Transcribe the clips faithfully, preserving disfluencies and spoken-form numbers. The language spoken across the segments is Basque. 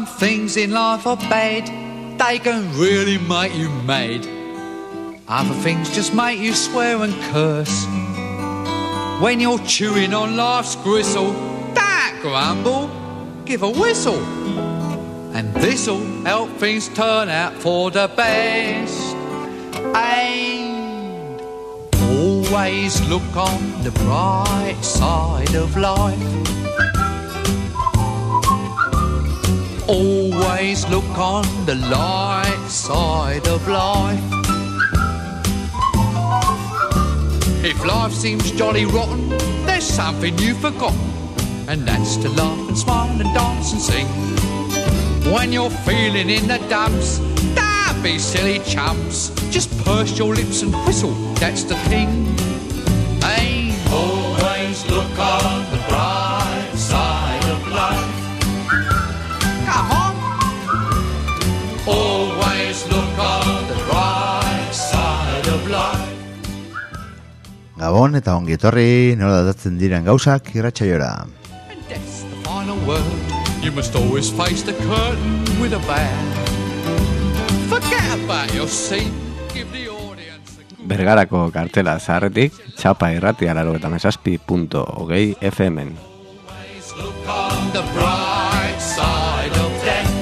Some things in life are bad, they can really make you mad. Other things just make you swear and curse. When you're chewing on life's gristle, don't grumble, give a whistle. And this'll help things turn out for the best. And always look on the bright side of life. Always look on the light side of life. If life seems jolly rotten, there's something you've forgotten, and that's to laugh and smile and dance and sing. When you're feeling in the dumps, don't be silly chumps. Just purse your lips and whistle, that's the thing. Hey, always look on the bright side of life. Come on. Always look on the bright side of life. Gabon eta ongi etorri, nola datatzen diren gauzak irratsaiora. And that's the final word. You must always face the curtain with a bow. Forget about your scene. Give the audience a good... Bergarako kartela zaharretik, txapa irratia laro eta mesazpi punto hogei F M-en. Always look on the bright side of death.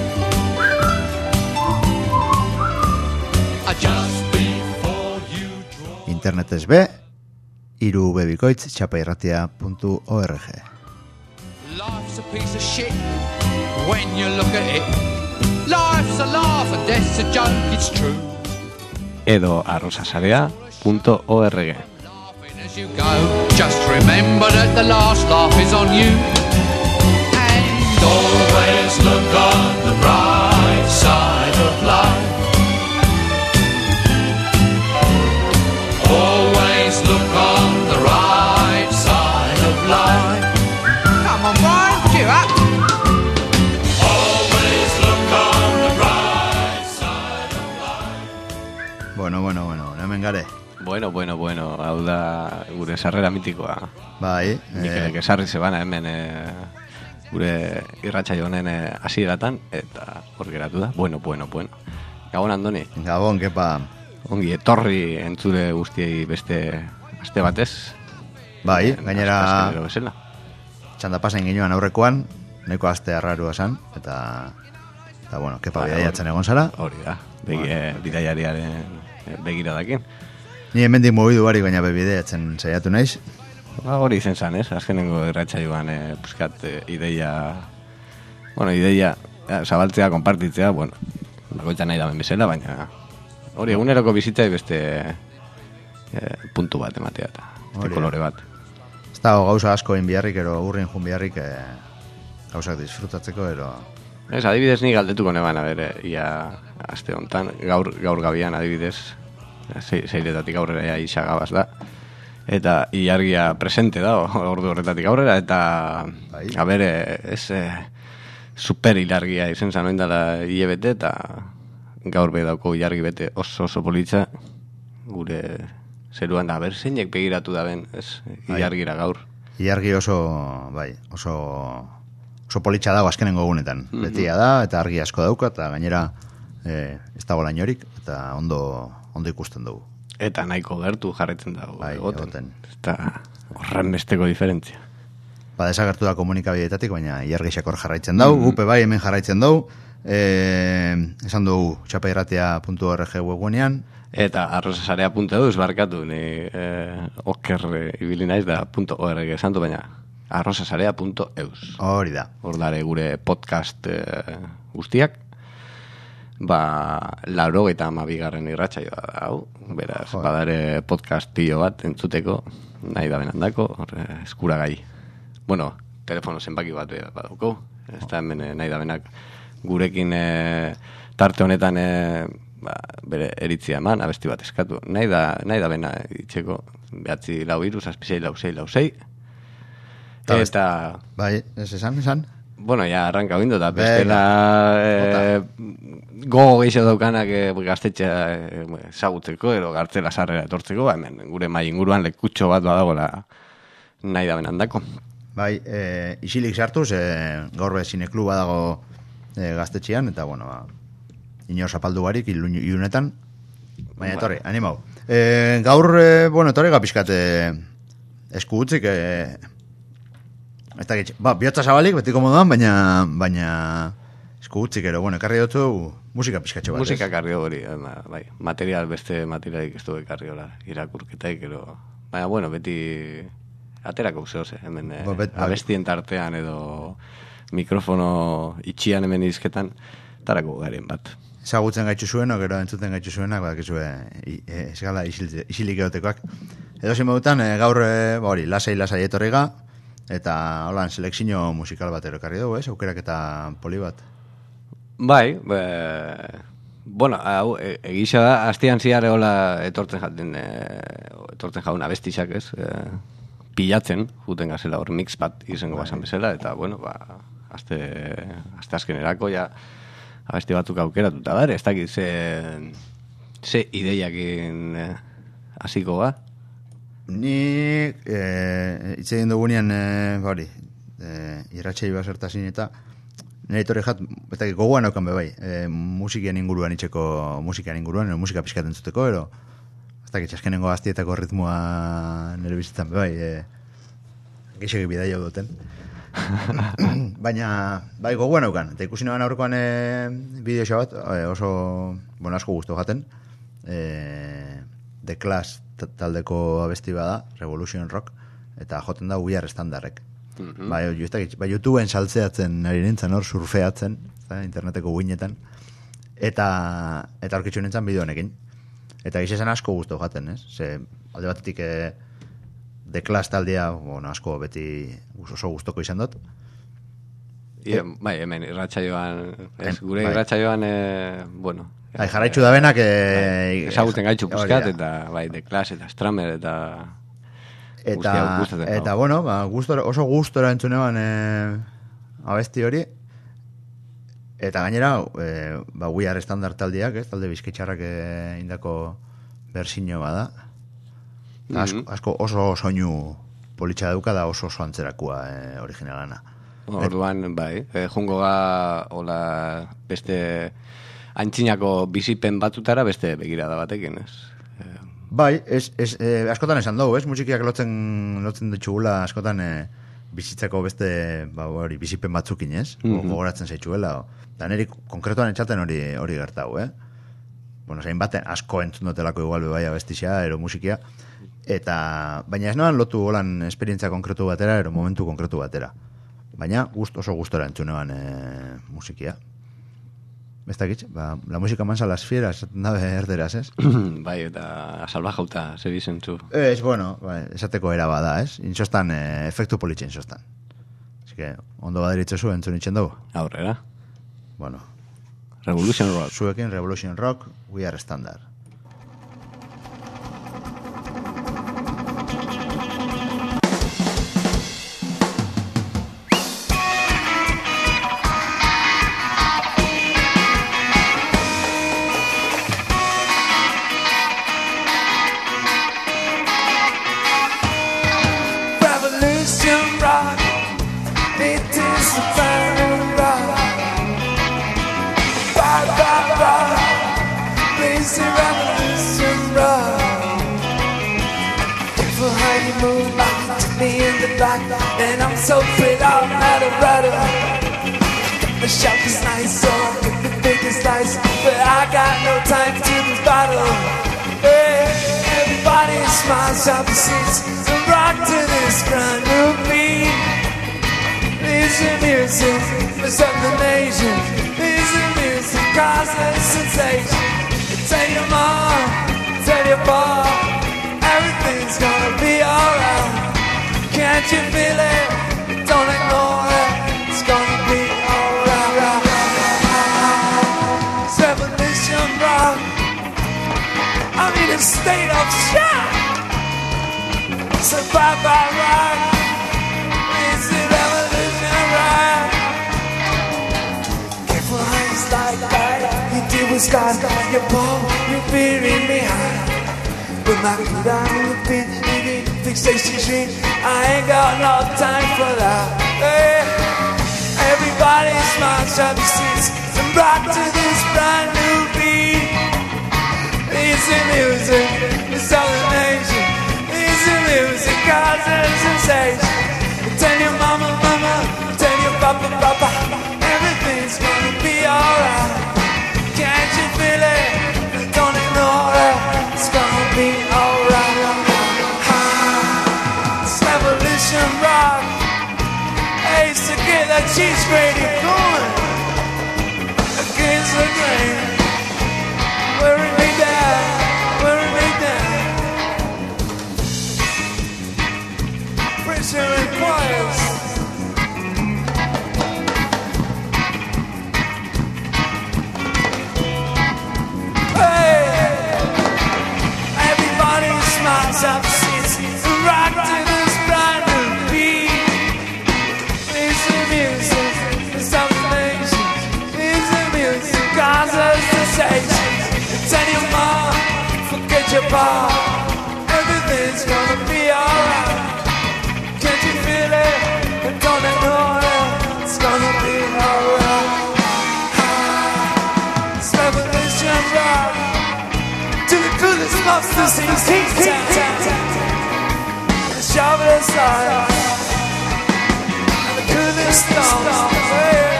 Just before you draw... Internetez be, iru bebikoitz txapairratia puntu org. Life's a piece of shit when you look at it. Life's a laugh and death's a joke, it's true. Edo arrosasarea punto org. Laughing as you go, just remember that the last laugh is on you. And always look on the bright side of life. Always look on the right side of life. Come on, Brian, cheer up. Always look on the right side of life. Bueno, bueno, bueno, hemen gare. Bueno, bueno, bueno, hau da gure sarrera mitikoa. Bai, Mikelek eh, esarri zebana hemen eh, gure irratsaio honen eh, hasieratan eta hor geratu da. Bueno, bueno, bueno. Gabon, Andoni. Gabon, kepa. Ongi etorri entzule guztiei beste aste batez. Bai, Eh, gainera asteazkenero bezala. txanda pasain ginean aurrekoan, neko aste arrarua esan, eta, eta bueno, kepa Bai, bidaiatzen egon zara. Hori da, begi, eh, bidaiariaren eh, begiradakin. Ni hemendik mugidu barik, baina be bidaiatzen saiatu naiz. Ba, hori izen zan, ez? Azkenengo irratsaioan eh, puskat eh, ideia, bueno, ideia eh, zabaltzea, konpartitzea, bueno, bakoitza nahi daben bezala, baina hori eguneroko bizitzai beste eh, puntu bat ematea eta beste Hori da. kolore bat. Ez dago gauza asko egin biharrik, ero urrin jun biharrik eh, gauzak disfrutatzeko, ero... Ez, adibidez ni galdetuko neban, a ber, eh, ia aste hontan, gaur, gaur gabian adibidez, zei- zeiretatik aurrera ja isagabaz da, eta ilargia presente da, ordu horretatik aurrera, eta, Bai. a ber, eh, ez eh, super ilargia izen zan oindala hile bete, eta gaur be dauko ilargi bete oso oso politza, gure zeruan da, a ber, zeinek begiratu da ben, ez, ilargira gaur. Ilargi oso, bai, oso, oso politxa dago azkenengo egunetan. Mhm. Betia da, eta argi asko dauka, eta gainera eh, ez dago lainorik, eta ondo, ondo ikusten dugu. Eta nahiko gertu jarretzen dago Bai, egoten. egoten. Eta horren besteko diferentzia. Ba, desagertu da komunikabideetatik, baina ilargixak hor jarraitzen dau, mm. gupe bai hemen jarraitzen dau, eh, esan dugu txapairratia puntu org webgunean, Eta arrosasarea punto eus barkatu, ni eh, oker eh, ibili naiz da punto org esan du, baina arrosasarea punto eus. hori da. Hor dare gure podcast eh, guztiak, ba, lauro eta amabigarren irratsaioa da, hau. Beraz, Joder. badare podcast pilo bat entzuteko, nahi da benandako, hor, eh, eskuragai. Bueno, telefono zenbaki bat eh, badauko, ez da hemen eh, nahi da benak gurekin eh, tarte honetan eh, ba, bere eritzia eman, abesti bat eskatu. Nahi da, nahi da bena itxeko, behatzi lau iru, zazpisei, lau sei, lau sei. Ta Eta... Bai, ez esan, esan? Bueno, ja, arranka bindo, eta Venga. bestela eh, gogo gehiago daukanak eh, gaztetxea eh, ezagutzeko, ero gartzela sarrera etortzeko, ba, hemen gure mai inguruan lekutxo bat badagoela nahi da benandako. Bai, e, isilik sartuz, e, gaur be zinekluba dago e, gaztetxean, eta, bueno, ba, inor zapaldu barik, ilunetan, baina etorri, animau. E, gaur, e, bueno, etorri gapiskat e, esku gutzik, e, ez da gitxe, ba, bihotza zabalik, betiko moduan, baina, baina esku gutzik, ero, bueno, ekarri dutzu musika pizkatxo bat, musika ekarri hori, bai, material, beste materialik ez du ekarri hola, irakurketaik, ero, baina, bueno, beti aterako zehoz, hemen Bo, bet, abestien tartean edo mikrofono itxian hemen izketan, tarako garen bat. Ezagutzen gaitxu zuen, gero entzuten gaitxu zuenak, badak izue, ez gala isilik egotekoak. Edo zen modutan, e, gaur, e, hori, lasai-lasai etorriga, eta holan, selekzio musikal bat erokarri dugu, ez? Aukerak eta poli bat. Bai, be, bueno, hau, e, egisa da, hastian ziar egola etortzen jaten, e, etortzen jaun abestixak, ez? E, pilatzen, juten gazela hor mix bat izango basan bezala, eta, bueno, ba, azte, azte azkenerako, ja, abesti batzuk aukeratuta bar, ez dakit ze, ze ideiakin hasiko ba? Ni e, hitz egin dugunean e, hori, e, irratxei basertazin eta nire torri jat, ez dakit gogoan aukan bebai, e, musikian inguruan itxeko musikian inguruan, ero, musika pixkaten zuteko, ero, ez dakit txaskenengo gaztietako ritmoa nire bizitzan bebai, e, geixegi bidai hau duten. Baina, bai, gogoan aukan. Eta ikusi nagoen aurkoan e, bideo bat, e, oso, bueno, asko guztu jaten. E, The Clash taldeko abesti bada, Revolution Rock, eta joten da We Are Standardek. Mm-hmm. Bai, bai, YouTubeen saltzeatzen ari nintzen, hor, surfeatzen, za, interneteko guinetan, eta eta aurkitzu nintzen bideo honekin. Eta gizesen asko guztu jaten, ez? Ze, alde batetik... E, The Clash taldea, bueno, asko beti oso gustoko izan dut. Ie, bai, hemen irratsaioan, ez, gure bai. Irratsaioan, e, bueno... Bai, jarraitzu da benak... E, ezagutzen gaitxu puzkat, eta bai, The Clash, eta Stramer, eta... Eta, guztia, eta bueno, ba, gustora, oso gustora entzunean e, abesti hori. Eta gainera, e, ba, We Are Standard taldeak, ez, talde bizkaitxarrak e, indako berzino bada. Asko, asko oso soinu politxa dauka da oso oso antzerakua eh, originalana. Orduan, bai, eh, jungo ga hola beste antzinako bizipen batutara beste begirada batekin, ez? Eh. Bai, ez, ez, eh, askotan esan dugu, ez? Musikiak lotzen, lotzen ditugula askotan eh, bizitzako beste ba, hori, bizipen batzukin, ez? Mm-hmm. Gogoratzen zaitxuela. Da niri konkretuan etxaten hori hori gertau, eh? Bueno, zain baten asko entzun dutelako igual bebaia bestixea, ero musikia. Eta, baina ez noan lotu holan esperientzia konkretu batera, ero momentu konkretu batera. Baina gust, oso gustora entzunean e, musikia. Ez dakitz, ba, la música mansa las fieras, nabe erderaz, ez? Bai, eta salvajauta, zer izentzu. Ez, bueno, bai, esateko era bada, ez? Inxostan, e, efektu politxe inxostan. Así que, ondo baderitze zu, entzun itxen dugu. Aurrera. Bueno. Revolution Rock. Zuekin, Revolution Rock, We Are Standard. And I'm so fit out, out of rudder. The shop is nice, so I'll get the biggest slice. But I got no time to this battle. Hey, everybody smiles, shop the seats, and rock to this brand new beat. This is music for the nation. This is music causes sensation. Tell your mom, tell your pa, everything's gonna be alright. Can't you feel it? Don't ignore it. It's gonna be alright. It's Revolution Rock. I'm in a state of shock. So bye bye rock. It's the Revolution Rock. Careful how you slide by. You deal with scars, your ball, you're fearing me high. But knock it down with the beat. Fixation dream, I ain't got no time for that. Hey, everybody. Everybody smiles, shove your seats and rock to this brand new beat. Easy music, it's all the nation. Easy music, causes sensation. Tell your mama, mama, tell your papa, papa, everything's gonna be alright. Can't you feel it? Don't ignore it. It's gonna be alright. It's revolution rock. I used to get that cheese grater going against the grain. Wearing me down, wearing me down. Pressure requires. Hey, everybody smiles up seats and rock to this brand new beat. It's the music, it's all the nation. It's the music, causes sensation. Tell your mom, forget your bar. Everything's gonna be alright. Can't you feel it? Don't ignore it. It's gonna be alright. It's revolution rock. To the coolest monsters in King-Town. The sharpest eyes. And the coolest songs. Hey.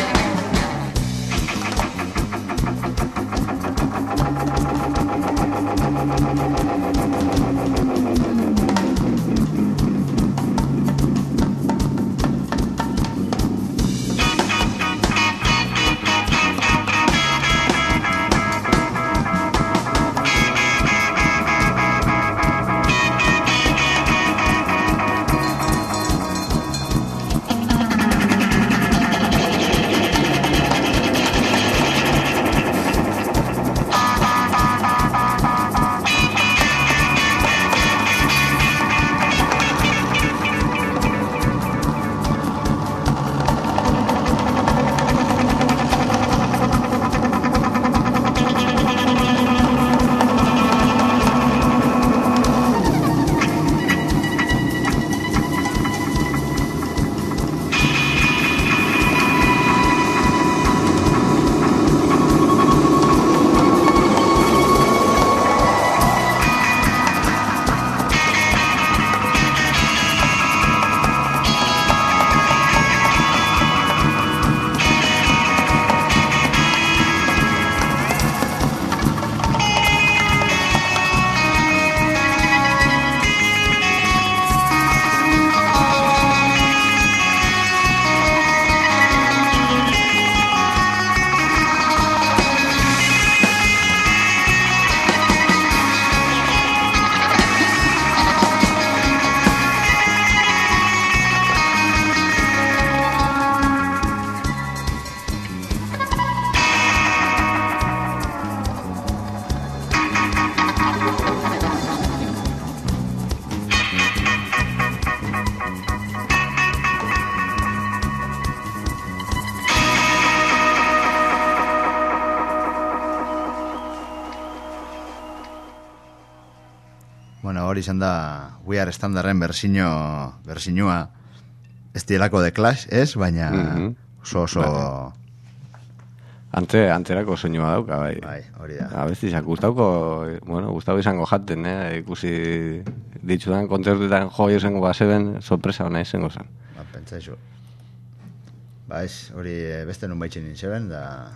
Bueno, hori izan da We Are Standarden berzino, berzinua ez dielako de Clash, ez? Baina Mhm. oso oso... Bai. Ante, anterako soinua dauka, bai. Bai, hori da. Abestizak gustauko, bueno, gustau izango jaten, eh? Ikusi ditzudan kontzertuetan jo izango baseben, sorpresa ona izango zen. Ba, pentsa iso. Ba, ez, hori eh, beste nun baitzen nintzeben, da...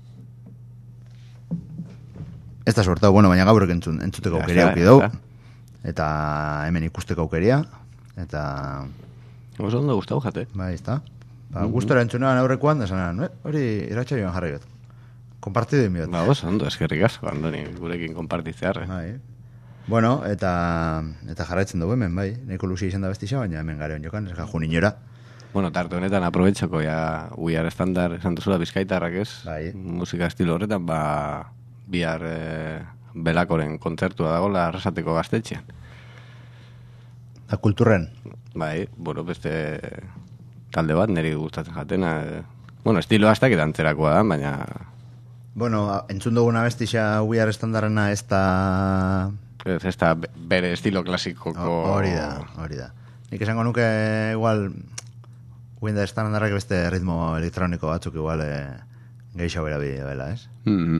Ez da sortau, bueno, baina gaur entzun, entzuteko Ya aukeria está, auki ya dau. está. Eta hemen ikusteko aukeria. Eta... Oso ondo gustau jate. Bai, ez da. Ba, gustora entzunean aurrekoan, da zanan, eh? Hori iratxarioan jarri bet. Kompartidu inbiot. Ba, oso ondo, eskerrik asko, Andoni, gurekin konpartitzearre. Bai. Bueno, eta eta jarraitzen dugu hemen, bai. Neko luzi izan da bestixa, baina hemen gare jokan, ez gajun inora. Bueno, tarte honetan aprobetxoko, ja, We Are Standard esan duzula bizkaitarrak ez. Bai. Musika estilo horretan, ba, bihar e, belakoren kontzertua dagoela arrasateko gaztetxean. Da kulturren. Bai, bueno, beste talde bat, niri gustatzen jatena. E, bueno, estilo hastak eta antzerakoa da, baina... Bueno, entzun duguna bestixa We Are Standardena ez da... Ez, ez da bere estilo klasikoko... Hori da, hori da. Nik esango nuke igual Guin da estandarrak beste ritmo elektroniko batzuk igual eh, gehiago erabi dela, ez? Mm-hmm.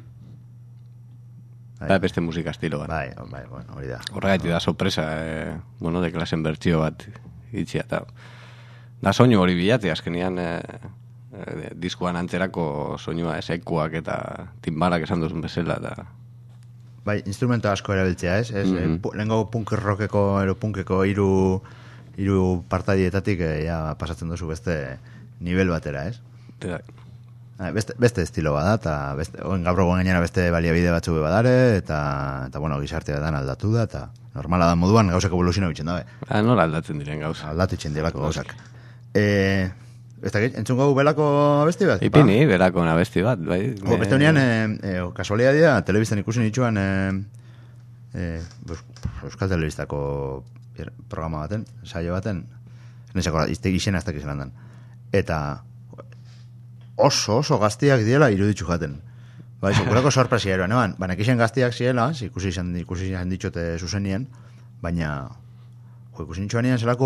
Da, beste musika estilo bat. Bai, bai, bueno, hori da. Horregatik da sorpresa, eh, bueno, de klasen bertsio bat itxia, eta da soinu hori bilate, azkenian eh, eh, diskoan antzerako soinua esekuak eta timbalak esan duzun bezala, eta bai, instrumento asko erabiltzea, ez? ez Mm-hmm. eh, lehenko punk rockeko, ero punkeko hiru hiru partadietatik eh, ja pasatzen duzu beste nivel batera, ez? eta, Beste, beste estilo bada, eta beste, oen gaur egun gainera beste baliabide batzu badare, eta, eta bueno, gizartea dan aldatu da, eta normala da moduan gauzak evoluzioa bitzen dabe. ah, nola aldatzen diren gauza. Aldatu itzen dilako gauzak. E, ez da, entzun gau belako abesti bat? Ipini, berako nabesti bat, bai. Ba, beste honean, e, e, kasualia dira, telebistan ikusi nituen, e, e, Euskal Telebistako programa baten, saio baten, nesako, iztegi izena ez dakiz landan. Eta oso, oso gaztiak diela iruditzu jaten. Bai, sekurako sorpresia eroan, eban, baina ikisen gaztiak ziela, ikusi izan, ikusi izan ditxote zuzenien, baina, jo, ikusi nitxoan nien zelako,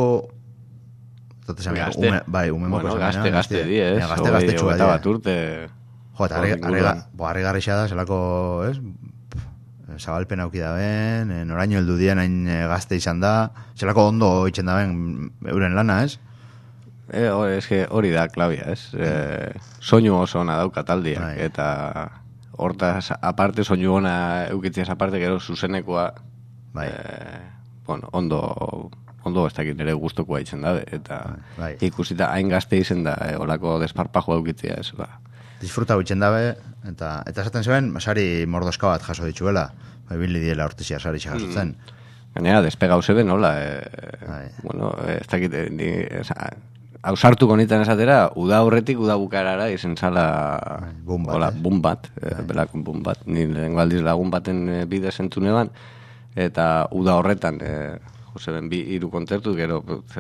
Gazte. ume, bai, ume Bueno, moko gazte, gazte di, ez? Gazte, gazte txua Eta bat urte. Jo, eta harri garrixa da, zelako, ez? Zabalpen auki da ben, noraino heldu dien hain gazte izan da, zelako ondo itxen da ben euren lana, ez? E, o, eske hori da klabia, ez? E, soinu oso ona dauka taldiak, Bai. eta hortaz aparte soinu ona eukitziaz aparte gero zuzenekoa Bai. e, bueno, ondo ondo ez dakit nire gustokoa itzen dabe, eta Bai. ikusita hain gazte izen da, e, olako desparpajoa eukitzia, ez, ba. Disfruta bitxen dabe, eta eta esaten zuen, sari mordoska bat jaso ditzuela, bai bili diela hortizia sari jasotzen. Gainera, despegau zeben, hola, e, Bai. bueno, e, ez dakit, e, ni, esa, hausartuko nintzen esatera, uda aurretik, uda bukarara, izen zala, boom bat, hola, eh? boom bat, e, belakon boom bat, ni lehenko aldiz lagun baten e, bidez entzune ban, eta uda horretan, e, joseben bi hiru kontzertu, gero e,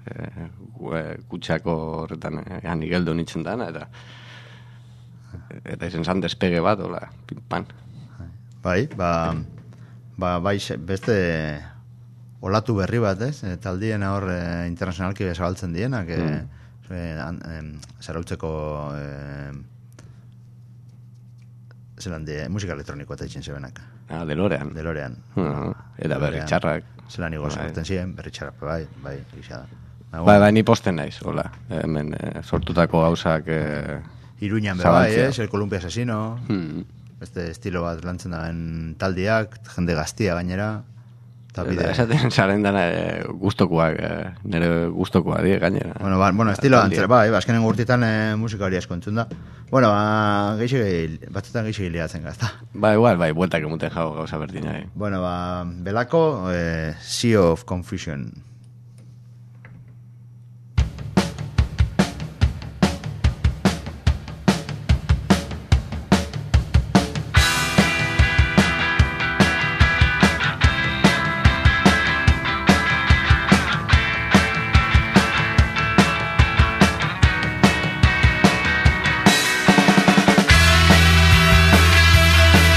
e, kutsako horretan e, anigeldo nintzen dana, eta eta izen zan despege bat, hola, pinpan. Bai, ba, ba, bai, beste olatu berri bat, ez? E, taldien hor e, internazionalki zabaltzen dienak, e, mm. e, e, zarautzeko e, zelan die, musika elektronikoa eta itxen zebenak. Ah, delorean. Delorean. Uh, eta berri txarrak. Zelan igo Bai. sorten ziren, berri txarrak, bai, bai, gisa da. Ba, Bai, bai, ni posten naiz, hola. Hemen eh, sortutako gauzak eh, Iruñan be bai, zabaltzea. ez? El Columpia Asesino, hmm. beste estilo bat lantzen daben taldiak, jende gaztia gainera, eta bide. Eta esaten zaren dana eh, gustokoak, eh, nire gustokoa die gainera. Bueno, ba, bueno, estilo Taldiak. antzera, bai, azkenen urtitan e, musika hori asko entzun da. Bueno, ba, geixi, batzutan geixi liatzen gazta. Ba, igual, bai, bueltak emuten jau gauza berdina. Eh. Bueno, ba, belako, e, Sea of Confusion.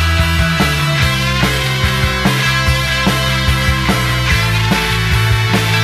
Thank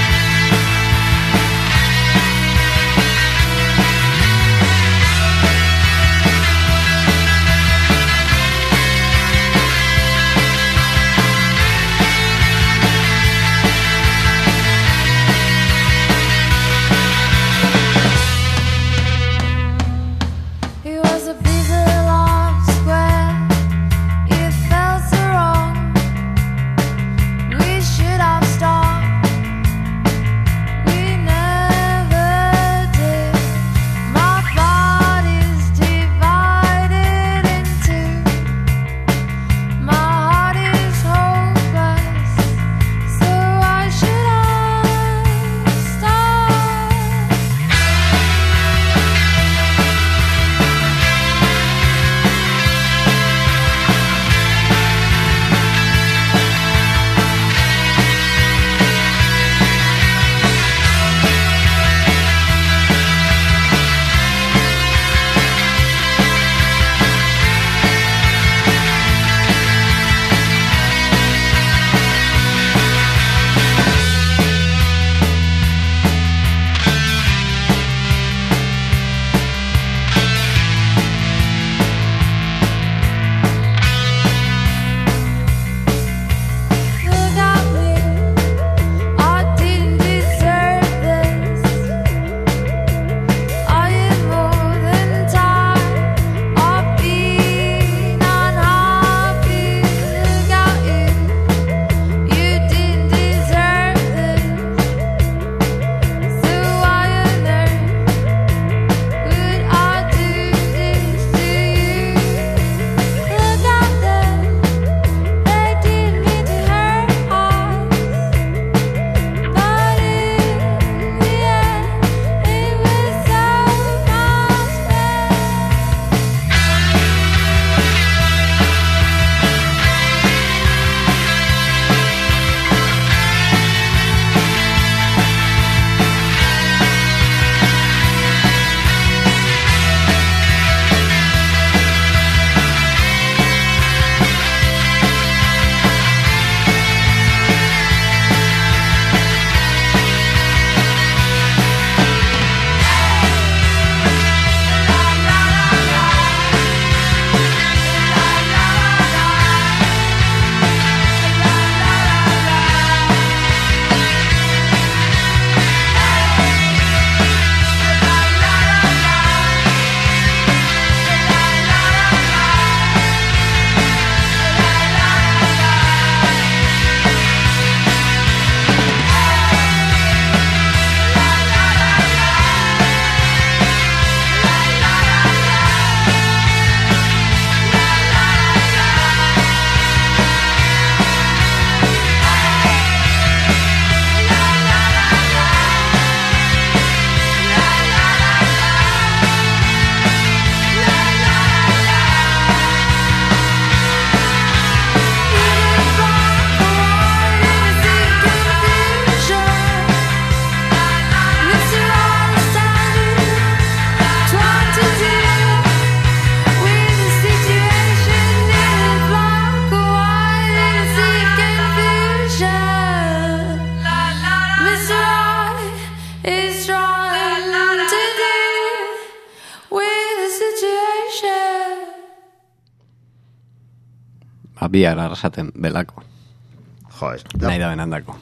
bihar arrasaten belako. Jo, ez. Da, nahi da benandako.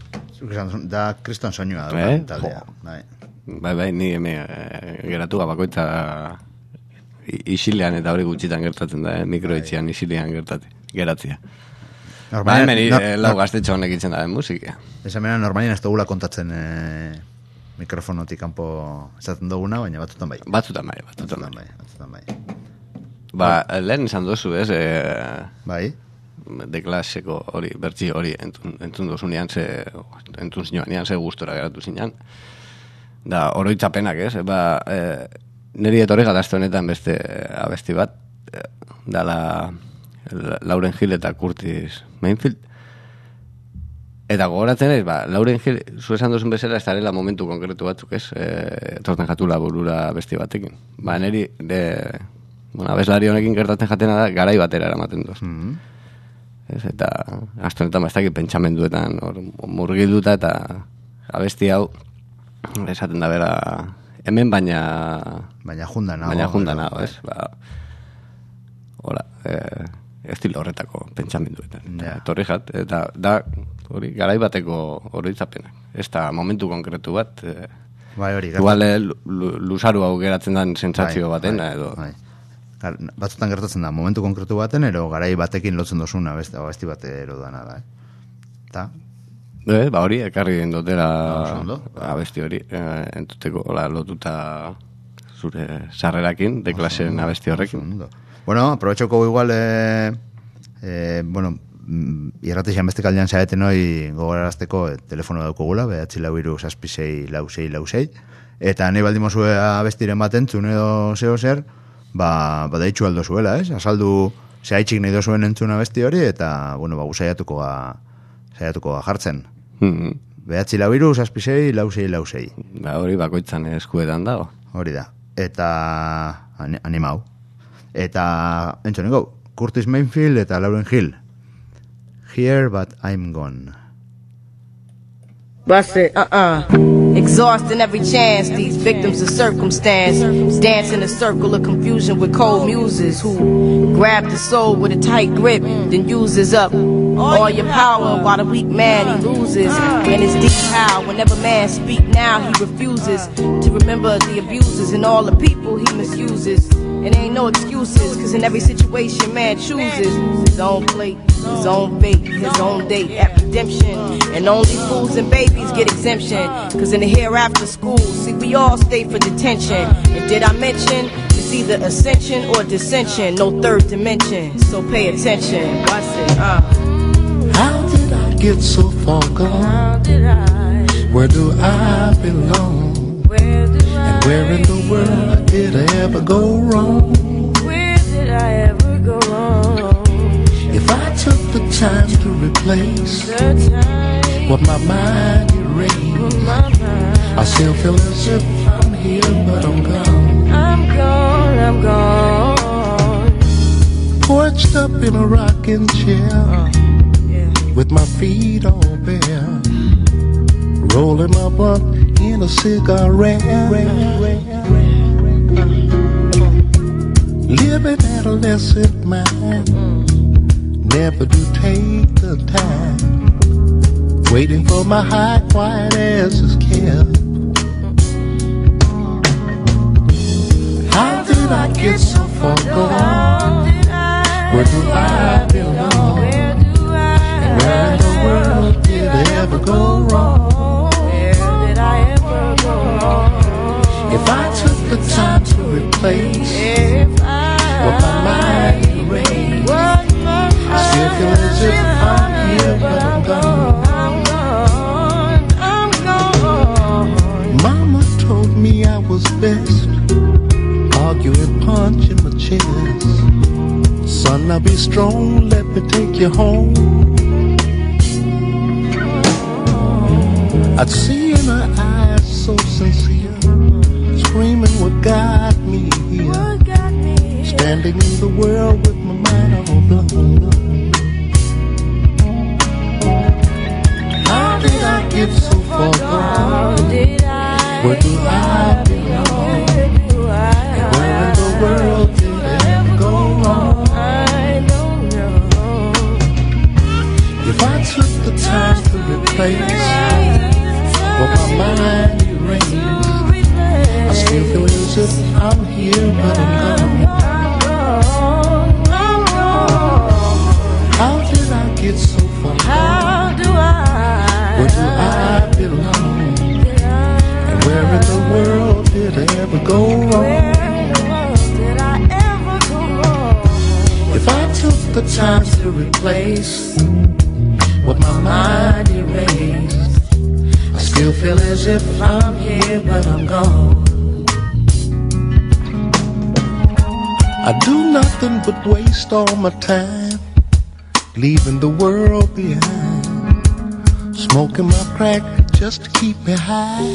Da kriston soinua da, eh? taldea. Bai. Bai, bai, ni eme e, geratu gabakoitza isilean eta hori gutxitan gertatzen da, eh? Mikroetxean isilean gertati, geratzea. Ba, hemen no, e, lau no, gaztetxo honek itzen da den musika. Esan mena, normalien ez dugula kontatzen e, mikrofonotik kanpo esaten duguna, baina batzutan bai. Batzutan bai, batzutan bai. Batzutan bai. Ba, lehen izan dozu, ez? E, bai. De klaseko hori, bertzi hori entzun, entzun dozunean, ze, entzun zinuanean, ze gustora geratu zinean. Da, oroitzapenak, ez? Ba, e, niri etorri gatazte honetan beste abesti bat, e, dala Lauren Hill eta Curtis Mayfield. Eta gogoratzen ez, ba, Lauren Hill, zu esan duzun bezala, ez darela momentu konkretu batzuk, ez? E, torten jatula burura besti batekin. Ba, niri, de, bueno, abeslari honekin gertatzen jatena da, garai batera eramaten duz. Mm-hmm. Ez, eta astu honetan bastakit pentsamenduetan or, murgilduta eta abesti hau esaten da bera hemen baina baina jundan hau baina jundan hau, ez? Ba, hola, eh, estilo horretako pentsamenduetan. Ja. Torri jat, eta da hori garai bateko oroitzapenak. Ez da momentu konkretu bat. Eh, bai, hori. Igual luzaru hau geratzen den sentsazio bai, baten, bai, edo... Bai. Batzutan gertatzen da, momentu konkretu baten, ero garai batekin lotzen dozuna, abesti, abesti bat ero dana da, eh? Ta? Eh, ba hori, ekarri den dotera no, abesti hori, eh, entuteko, hola, lotuta zure sarrerakin, de klaseen abesti horrekin. Bueno, aprobetxoko igual, eh, eh, bueno, irratexan beste kaldean zaeten hoi gogorarazteko eh, telefono daukogula, behatzi lau iru, zazpisei, lausei, lausei, eta nahi baldimozu abestiren bat entzun edo zeo zer, ba, ba daitxu aldo zuela, ez? Azaldu zehaitxik nahi dozuen entzuna besti hori, eta, bueno, ba, saiatuko ga, saiatuko ga jartzen. Mm-hmm. Behatzi lau iru, zazpisei, lausei, lausei. Ba, hori bakoitzan eskuetan dago. Hori da. Eta, animau. Eta, entzun ego, Curtis Mayfield eta Lauren Hill. Here, but I'm gone. Bust it, uh-uh. Exhausting every chance, these victims of circumstance dance in a circle of confusion with cold muses who grab the soul with a tight grip, then uses up all your power while the weak man he loses. And his deep how, whenever man speak now, he refuses to remember the abuses and all the people he misuses. And ain't no excuses, cause in every situation man chooses his own plate, his own fate, his own date at redemption. And only fools and babies get exemption, cause in the hereafter school, see we all stay for detention. And did I mention, it's either ascension or dissension, no third dimension, so pay attention. Watch it, uh. How did I get so far gone? How did I? Where do I belong? Where do I? And where in the world did I ever go wrong? Where did I ever go wrong? If I took the time to replace The time what my mind erased, my mind. I still feel as if I'm here, but I'm gone. I'm gone, I'm gone. Perched up in a rocking chair, uh, yeah. with my feet all bare, rolling my blunt in a cigarette, living adolescent mind, never do take the time, waiting for my high quiet ass is kept. How did I get so far gone? Where do I belong? And where in the world did I ever go wrong? If I took the time to replace what my mind erased, I still feel as if I'm here, but I'm gone. I'm gone. Mama told me I was best, arguing, punching my chest. Son, now be strong, let me take you home. I'd see in her eyes so sincere, screaming what got me here, standing in the world with my mind all blown. How did I get so far gone? Where do I belong? And where in the world did I ever go wrong? I don't know. replace what my mind erased. I still feel as if I'm here, but I'm gone. How did I get so far? How do I? Where do I belong? And where in the world did I ever go wrong? Did I ever go wrong? If I took the time to replace what my mind erased, I still feel as if I'm here, but I'm gone. I do nothing but waste all my time, leaving the world behind, smoking my crack just to keep me high.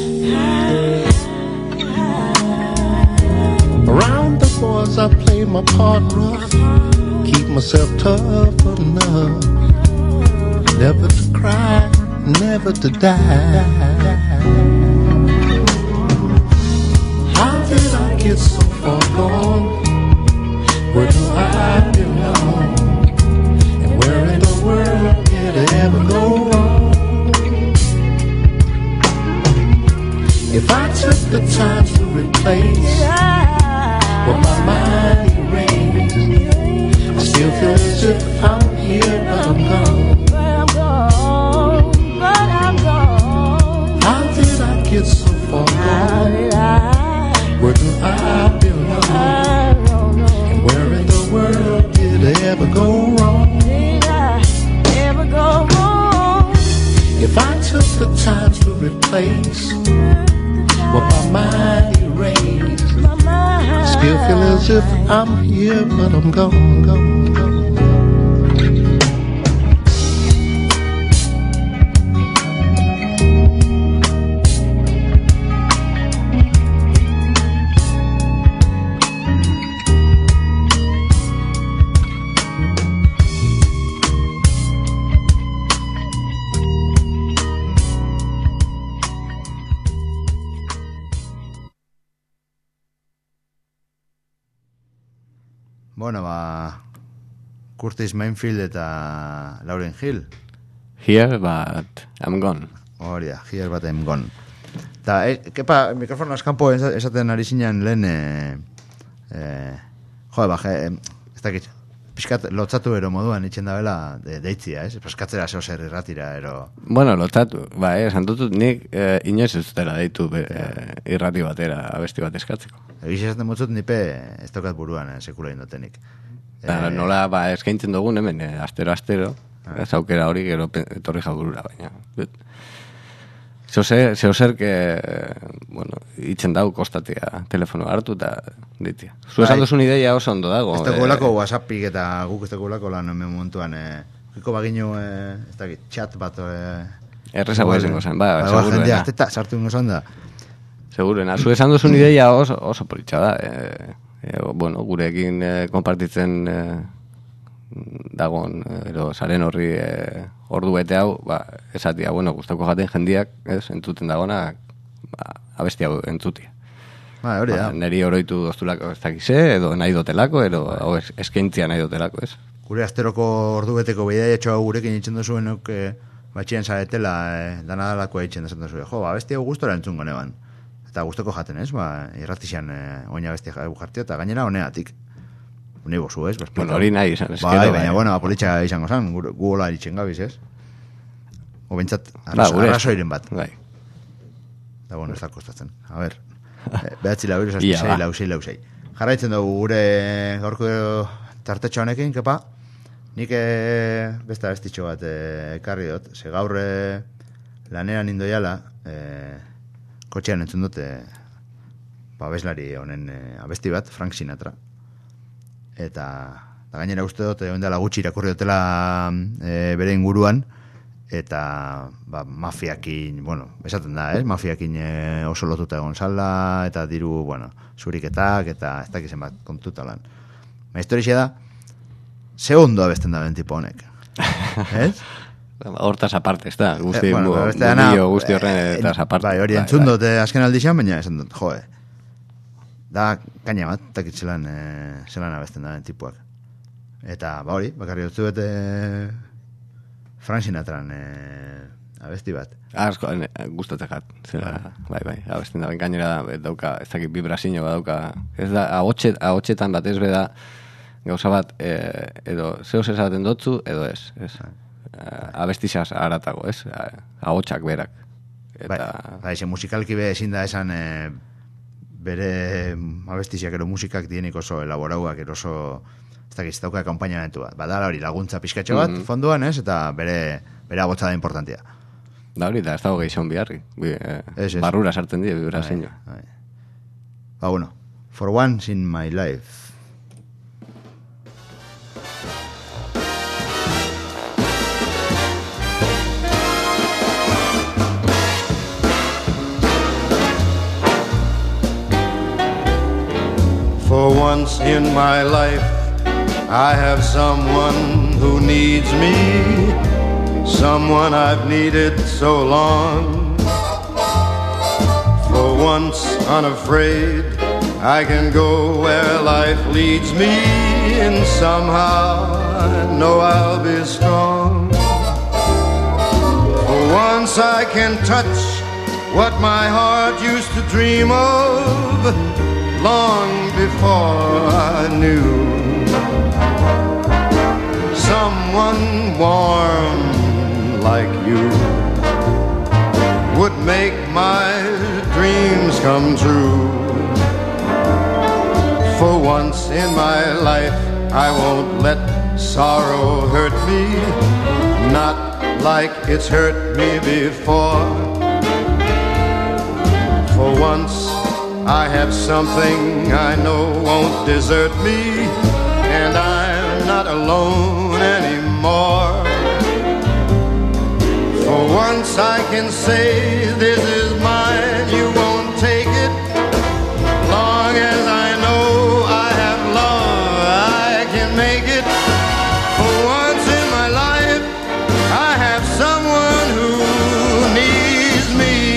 Around the boys I play my part rough, keep myself tough enough, never to cry, never to die. How did I get so far gone? Where do I belong? And where in the world did I ever go wrong? If I took the time to replace what my mind erased, I still feel as if I'm here, but I'm gone. But I'm gone, but I'm gone. How did I get so far How gone? did I? Where do I belong? I don't know. And where in the world did I ever go wrong? Did I ever go wrong? If I took the time to replace what my mind erased, My mind. still feel as if I'm here, but I'm gone, gone, gone. Bueno, ba, Curtis Mayfield eta Lauryn Hill. Here, but I'm gone. Hori da, here but I'm gone. Ta, e, kepa, mikrofono askampo esaten ari zinean lehen, e, e, jode, ba, je, ez dakit, pixkat lotzatu ero moduan itxen da bela de, deitzia, ez? Paskatzera zeo zer irratira, ero... Bueno, lotatu, ba, eh, santutut nik eh, inoiz ez dutela deitu be, eh, irrati batera, abesti bat eskatzeko. Egiz esaten mutzut nipe ez daukat buruan, eh, sekula indotenik. Eta nola, ba, eskaintzen dugun hemen, eh, astero-astero, ez aukera hori gero pe- etorri jaburura, baina... Zeo zer, zeo zer, que, bueno, itzen dau kostatia telefono hartu eta ditia. Zu esan Bai. duzun ideia oso ondo dago. Ez dagoelako WhatsAppik eta guk ez dagoelako lan hemen momentuan, eh, Kiko baginu, eh, ez dakit, chat bat, eh, Errezago esango zen, ba, ba, seguruena. jendea, teta, sartu ingo zan da. Seguruena, zu esan duzun ideia oso, oso politxa da. E, e, bueno, gurekin e, konpartitzen e, dagon, ero, saren horri e, ordu bete hau, ba, esatia, bueno, gustako jaten jendiak, ez, entzuten dagonak, ba, abesti hau entzutia. Ba, hori da. Ba, neri oroitu doztulako ez dakize, edo nahi dotelako, edo hau es, eskaintzia nahi dotelako, ez? Gure asteroko ordu beteko bidea etxo hau gurekin itxen duzuen nuk, eh, batxien zaretela, eh, danadalako itxen dezaten zuen. Jo, ba, abesti hau gustora entzungo neban. Eta gustoko jaten, ez? Ba, irratixan eh, oina besti jartio, eta gainera honeatik. Nei bozu, ez? Ba, Bueno, hori nahi izan, Bai, eskero, baina, bai. bueno, politxa izango zan, gu gola itxen gabiz, ez? O bentsat, Ba, arras, gure arrazoiren bat. Bai. Da, bueno, ez da kostatzen. A ber, eh, behatzi lau, zazpi, Ia, sei, ba. lau, sei, lau, sei. Jarraitzen dugu gure gaurko tartetxo honekin, kepa, nik eh, beste abestitxo bat eh, ekarri dut, ze gaur eh, laneran indoiala, eh, kotxean entzun dute ba, abeslari honen eh, abesti bat, Frank Sinatra. Eta, eta gainera uste dut, egon dela gutxi irakurri dutela eh, bere inguruan, eta ba, mafiakin, bueno, esaten da, eh? mafiakin eh, oso lotuta egon zala, eta diru, bueno, zuriketak, eta ez dakizen bat kontuta lan. Ma historia da, ze ondo abesten da ben tipo honek. Ez? Hortaz aparte, ez da, guzti, Eh, bueno, mu- beste dana, mundio guzti horren eh, eta aparte. Bai, hori entzun dut eh, azken aldixan, baina esan dut, joe, da kaina bat, takit zelan, eh, zelan abesten da den tipuak. Eta, ba hori, bakarri dut zuet eh, Frank Sinatran eh, abesti bat. Asko, gustatzen jat, zera, bai, bai, abesten da, ben gainera dauka, ez dakit vibrazio bat dauka, ez da, ahotxet, ahotxetan bat ez beda, gauza bat, e, edo, zeo zezaten dotzu, edo ez, ez, abestizaz aratago, ez, ahotxak berak. Eta... Bai, bai, ze musikalki be ezin da esan, e, bere abestiziak ero musikak dienik oso elaborauak, ero oso, ez dakit, ez dauka akompainamentu bat, badala hori laguntza pizkatxo bat, mm-hmm. fonduan, ez, eta bere, bere agotza da importantia. Da hori, da ez dago gehiagoan biharri. Eh, barrura sartzen die, vibrazioa. Ba, bueno, For Once in My Life. For once in my life, I have someone who needs me. Someone I've needed so long. For once unafraid, I can go where life leads me, and somehow I know I'll be strong. For once I can touch what my heart used to dream of long before I knew. Someone warm like you would make my dreams come true. For once in my life, I won't let sorrow hurt me, not like it's hurt me before. For once I have something I know won't desert me, and I'm not alone anymore. For once I can say this is mine, you won't take it. Long as I know I have love, I can make it. For once in my life, I have someone who needs me.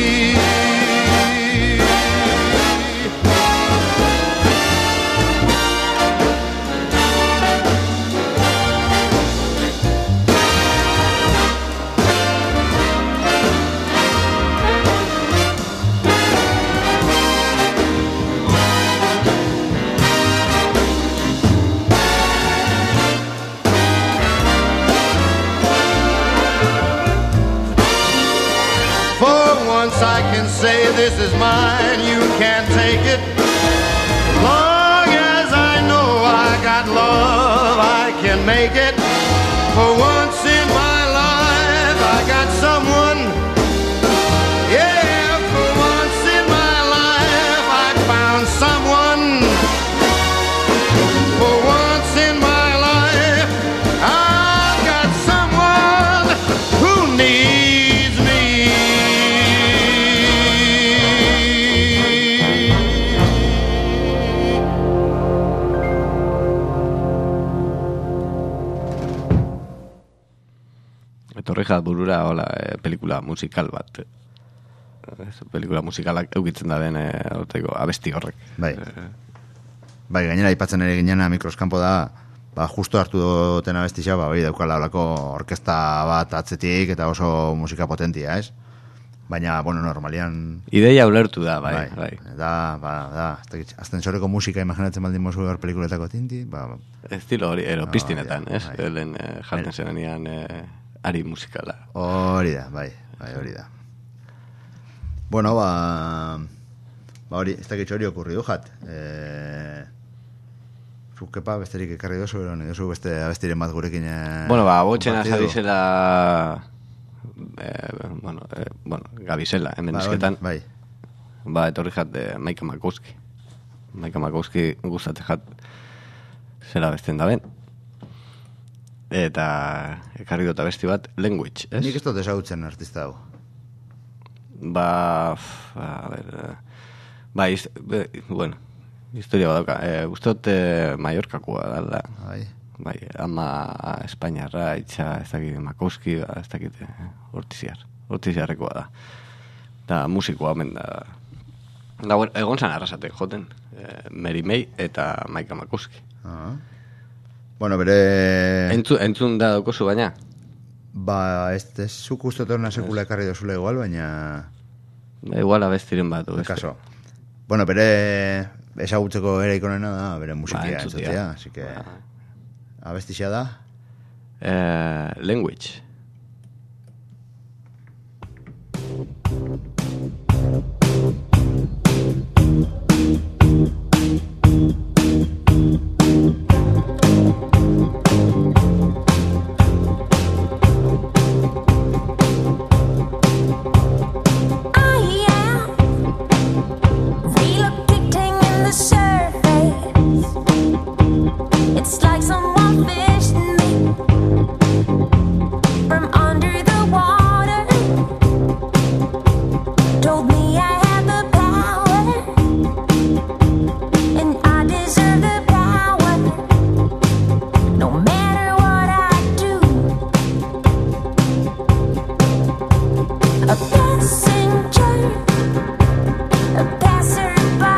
I can say this is mine, you can't take it. Long as I know I got love, I can make it. For once in my life, I got someone. Yeah, for once in my life, I found someone. For once in my life, I've got someone who needs me. Etorri burura, hola, e, pelikula musikal bat. E, pelikula musikalak eukitzen da den, e, orteko, abesti horrek. Bai. E, bai, gainera aipatzen ere ginena mikroskampo da, ba, justo hartu duten abestixia, ba, bai, daukala olako orkesta bat atzetik eta oso musika potentia, ez? Baina, bueno, normalian... Ideia ulertu da, bai, bai. bai. Da, ba, da, astensoreko musika imaginatzen baldin mozu hor pelikuletako tinti, ba... Estilo hori, ero, piztinetan, ez? Bai. Elen e, jarten zenean... E, ari musikala. Hori da, bai, bai, hori da. Bueno, ba... Ba hori, ez dakitxo hori okurri du jat. E... Zukepa, besterik ekarri dozu, ero, dozu beste abestiren bat gurekin... E... Bueno, ba, botxen azabizela... Eh, bueno, eh, bueno, gabizela, hemen ba, izketan. Bai. Ba, etorri jat de Maika Makowski. Maika Makowski gustate jat zera besten da ben. Eta ekarri dut abesti bat, Language, ez? Nik ez dut ezagutzen artista hau. Ba, a ber, ba, iz, be, bueno, historia badauka. E, uste dut e, Mallorcakoa da. Bai. Bai, ama Espainiarra, itxa, ez dakit, Makowski, ez dakit, hortiziar, hortiziarrekoa da. Da, musikoa omen da. Da, bueno, egon zan arrasatek joten, e, Mary May eta Maika Makowski. Ah. Bueno, bere... Entzu, entzun da daukozu baina? Ba, ez, ez zuk uste torna sekula ekarri dozule igual, baina... Igual abestiren bat, du. Kaso. Bueno, bere ezagutzeko ere ikonena da, bere musikia Ba, entzutea. entzutea, así que... Abestixea da? Eh, language. It's like someone fished me from under the water. Told me I had the power, and I deserve the power. No matter what I do, a passenger, a passerby.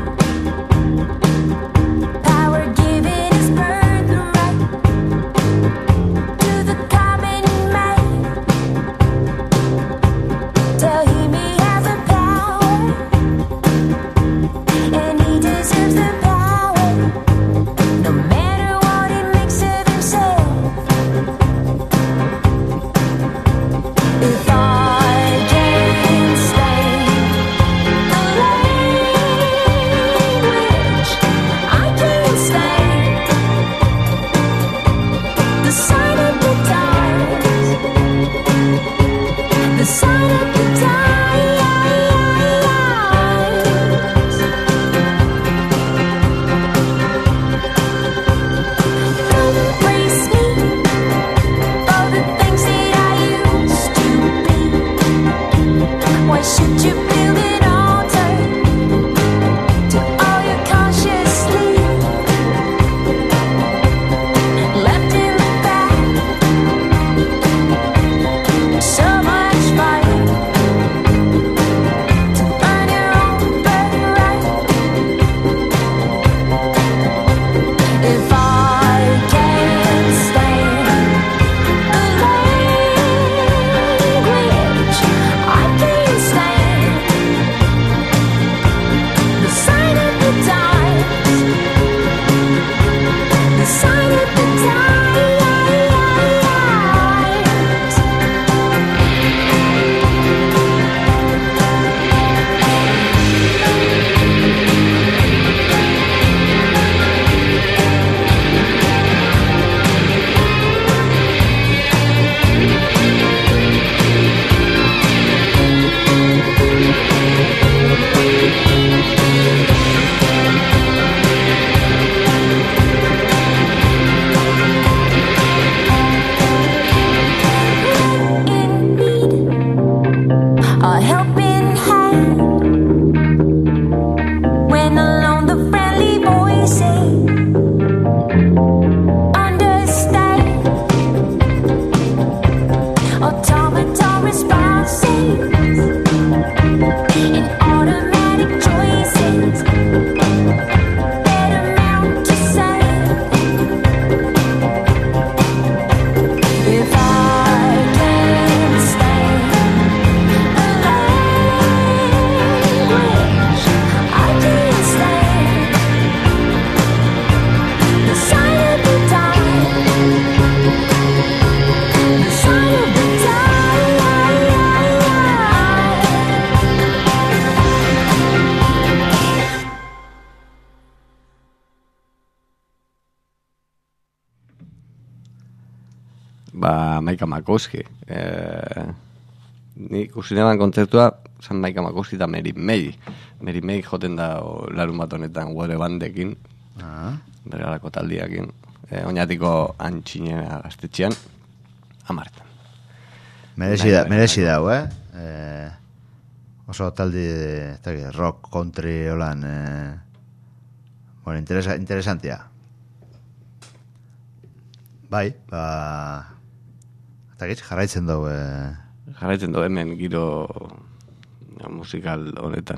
Ba, Maika Makowski. Eh, ni ikusi neban kontzertua, zan Maika Makowski eta Mary May. Mary May joten da o, larun bat honetan Wore Bandekin, ah. bergarako taldiakin. Eh, oinatiko antxinera gaztetxean, amartan. Merezi da, merezi da, eh? eh? Oso taldi de, rock, country, holan, eh? Bueno, interesa, interesantia. Bai, ba... Eta gitz, jarraitzen dugu, eh? Jarraitzen dugu hemen giro musikal honetan.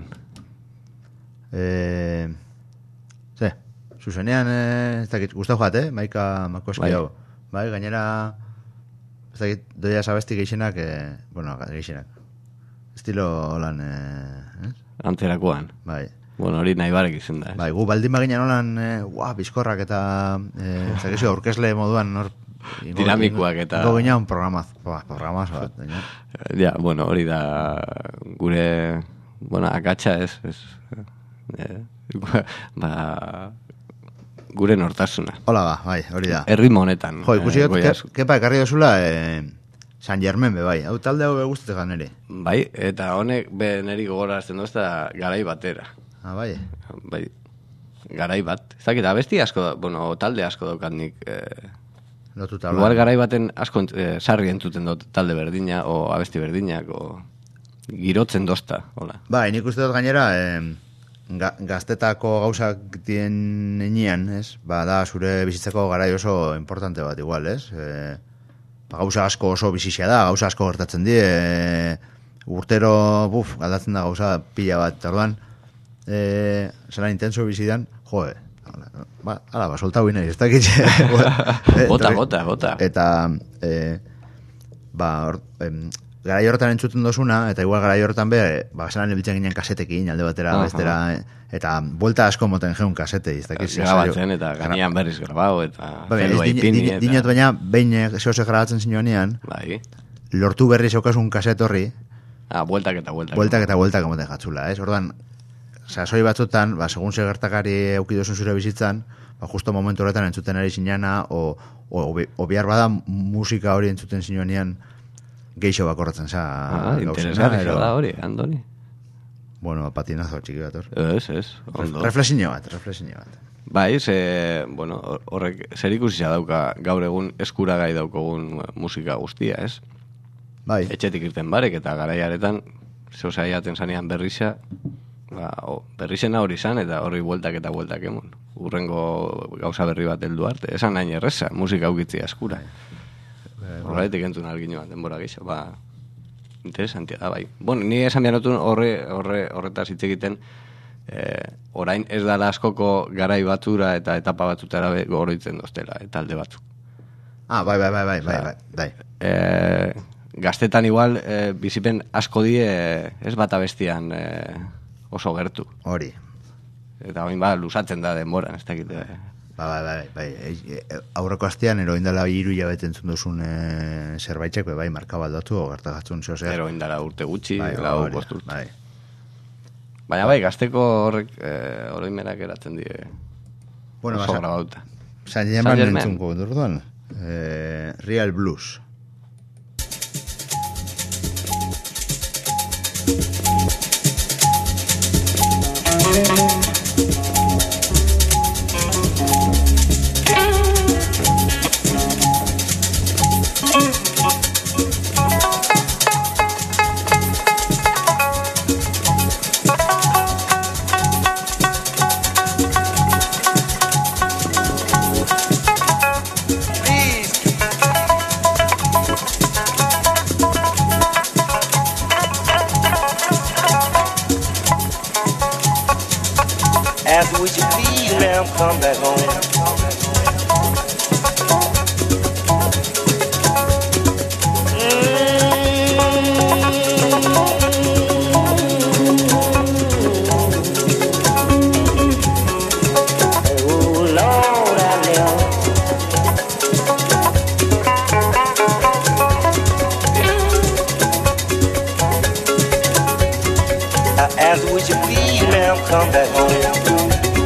Eh... Ze, zuzenean, eh, ez dakit, gustau jat, eh? Maika Makowski hau. Bai, gainera... ez dakit, doia sabesti geixenak, eh, bueno, geixenak. Estilo holan, eh, Antzerakoan. Bai. Bueno, hori nahi barek izen da. Bai, gu baldin baginen holan, eh, guau, bizkorrak eta, eh, ez dakit, aurkezle moduan, nor, dinamikoak eta... Gogina un programaz, programaz bat. Ja, bueno, hori da gure, bueno, akatsa ez, ez, eh, ba, gure nortasuna. Hola ba, bai, hori da. Erritmo honetan. Jo, ikusi dut, eh, kepa, ekarri dozula, eh, San Germen be, bai. Hau talde hau beguztetik nire. Bai, eta honek be neri gogorazten doz da garai batera. Ah, bai. Bai, garai bat. Ez dakit, abesti asko, bueno, talde asko daukat nik... Eh, Lotuta. Igual garai baten asko eh, sarri entzuten dut talde berdina, o abesti berdinak, o girotzen dozta, hola. Bai, nik uste dut gainera, eh, ga, gaztetako gauzak dien enean, ez? Ba, da, zure bizitzeko garai oso importante bat, igual, ez? Eh, ba, gauza asko oso bizizia da, gauza asko gertatzen die, e, urtero, buf, galdatzen da gauza pila bat, eta orduan, e, zelan intenso bizidan, joe, ba, ala, ba, soltau inai, ez dakitxe. Bota, bota, bota. Eta, e, ba, or, em, garai horretan entzuten dozuna, eta igual garai horretan be, ba, zelan ebiltzen ginen kasetekin, alde batera, uh -huh. bestera, eta buelta asko moten jeun kasete, ez dakitxe. Grabatzen, eta gainean berriz grabau, eta ba, felua ipini, eta... Dinot baina, behin zehose grabatzen zinuanean, bai. Lortu berriz okasun kaset horri, ah, bueltak eta bueltak. Bueltak eta bueltak moten jatzula, ez? Orduan, sasoi batzutan, ba, segun ze gertakari eukidozun zure bizitzan, ba, justo momentu horretan entzuten ari zinana, o, o, o bihar bada musika hori entzuten zinuanean geixo bakorratzen, za... Ah, interesgarri da hori, Andoni. Bueno, patinazo txiki bat hor. Ez, ez, ondo. Reflexio bat, reflexio bat. Bai, ze, bueno, horrek zer ikusia dauka gaur egun eskuragai daukogun musika guztia, ez? Bai. Etxetik irten barek eta garaiaretan zeu saiaten zanean berriza, ba, o, berrizena hori zan, eta horri bueltak eta bueltak emun. Urrengo gauza berri bat heldu arte. Esan nahi erreza, musika aukitzia eskura. Horretik entun algin bat, denbora gixo, ba, interesantia da, bai. Bueno, ni esan behar notun horre, horre, horretaz hitz egiten, eh, orain ez dala askoko garai batura eta etapa batutara goroitzen doztela, eta alde batzuk. Ah, bai, bai, bai, bai, bai, bai, bai. Eh, gaztetan igual, eh, bizipen asko die, ez bat abestian eh, oso gertu. Hori. Eta hain ba, lusatzen da denboran, ez dakit. Eh. Ba, bai, bai, bai. Aurreko astean, eroindala hiru hilabete entzun duzun e, zerbaitxek, bai, marka baldatu, gertagatzun zeo zer. Eroindala urte gutxi, bai, lau hori, bost urte. Bai. Baina bai, gazteko horrek eh, oroimenak eratzen die bueno, oso grabauta. San Germen entzunko, durduan. Eh, Real Blues. Would you please, ma'am, come back home? Oh, Lord, I know. I asked, would you please, ma'am, come back home?